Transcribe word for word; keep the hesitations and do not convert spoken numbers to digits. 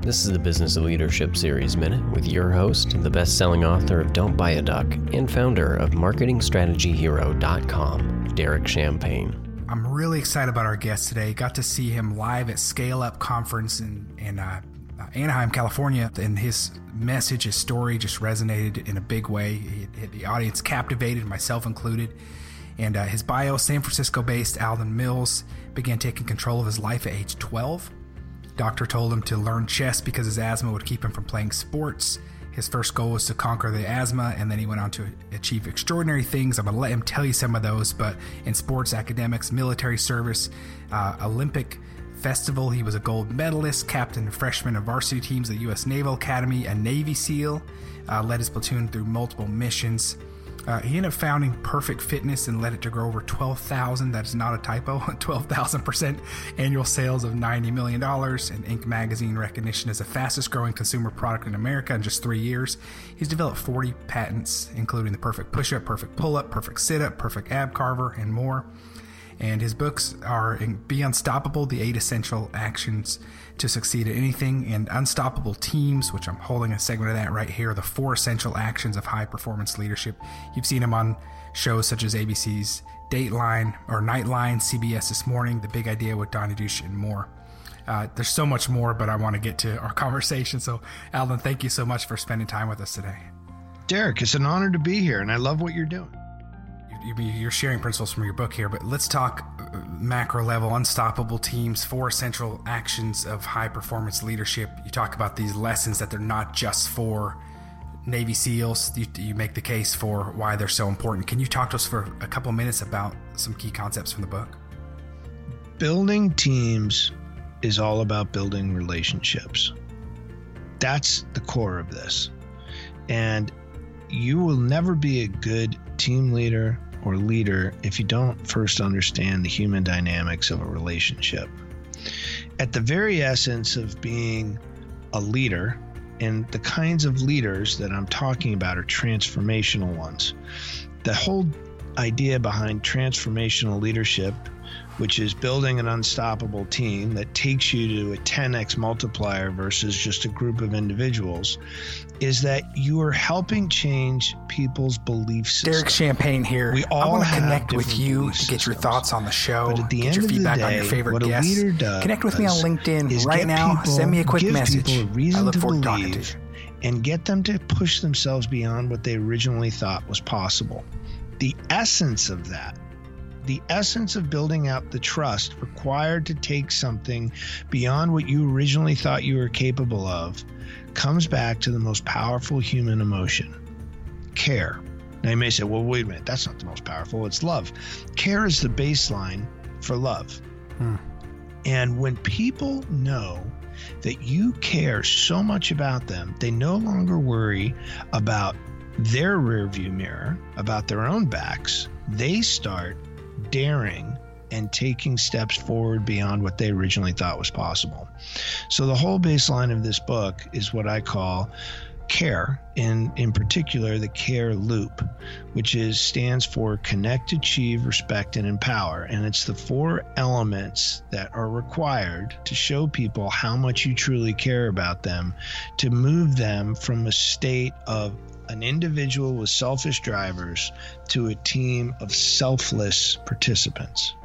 This is the Business of Leadership Series Minute with your host, the best-selling author of Don't Buy a Duck and founder of marketing strategy hero dot com, Derek Champagne. I'm really excited about our guest today. Got to see him live at Scale Up Conference in, in uh, Anaheim, California, and his message, his story just resonated in a big way. He, he, the audience captivated, myself included. And uh, his bio, San Francisco-based Alden Mills, began taking control of his life at age twelve. Doctor told him to learn chess because his asthma would keep him from playing sports. His first goal was to conquer the asthma, and then he went on to achieve extraordinary things. I'm going to let him tell you some of those, but in sports, academics, military service, uh, Olympic festival, he was a gold medalist, captain of freshman and varsity teams at the U S Naval Academy, a Navy SEAL, uh, led his platoon through multiple missions. Uh, he ended up founding Perfect Fitness and led it to grow over twelve thousand. That is not a typo. twelve thousand percent annual sales of ninety million dollars, and Inc magazine recognition as the fastest growing consumer product in America in just three years. He's developed forty patents, including the perfect push-up, perfect pull-up, perfect sit-up, perfect ab carver, and more. And his books are Be Unstoppable, The Eight Essential Actions to Succeed at Anything, and Unstoppable Teams, which I'm holding a segment of that right here, The Four Essential Actions of High Performance Leadership. You've seen him on shows such as A B C's Dateline or Nightline, C B S This Morning, The Big Idea with Donnie Dush, and more. Uh, there's so much more, but I want to get to our conversation. So, Alden, thank you so much for spending time with us today. Derek, it's an honor to be here, and I love what you're doing. You're sharing principles from your book here, but let's talk macro level, unstoppable teams, four essential actions of high performance leadership. You talk about these lessons that they're not just for Navy SEALs. You, you make the case for why they're so important. Can you talk to us for a couple of minutes about some key concepts from the book? Building teams is all about building relationships. That's the core of this. And you will never be a good team leader or leader if you don't first understand the human dynamics of a relationship. At the very essence of being a leader, and the kinds of leaders that I'm talking about are transformational ones. The whole idea behind transformational leadership, which is building an unstoppable team that takes you to a ten x multiplier versus just a group of individuals, is that you are helping change people's belief system. Derek Champagne here. We all I want to have connect with you to get your systems. thoughts on the show, But at the get end your of the feedback day, on your favorite what a guests. leader does Connect with me on LinkedIn is right get now. people- Send me a quick give message. people a reason I look to forward to talking to believe you. and get them to push themselves beyond what they originally thought was possible. The essence of that, the essence of building out the trust required to take something beyond what you originally thought you were capable of, comes back to the most powerful human emotion, care. Now you may say, well, wait a minute, that's not the most powerful, it's love. Care is the baseline for love. Hmm. And when people know that you care so much about them, they no longer worry about their rearview mirror, about their own backs. They start daring and taking steps forward beyond what they originally thought was possible. So the whole baseline of this book is what I call CARE, in in particular the CARE loop, which is stands for Connect, Achieve, Respect, and Empower. And it's the four elements that are required to show people how much you truly care about them, to move them from a state of an individual with selfish drivers to a team of selfless participants.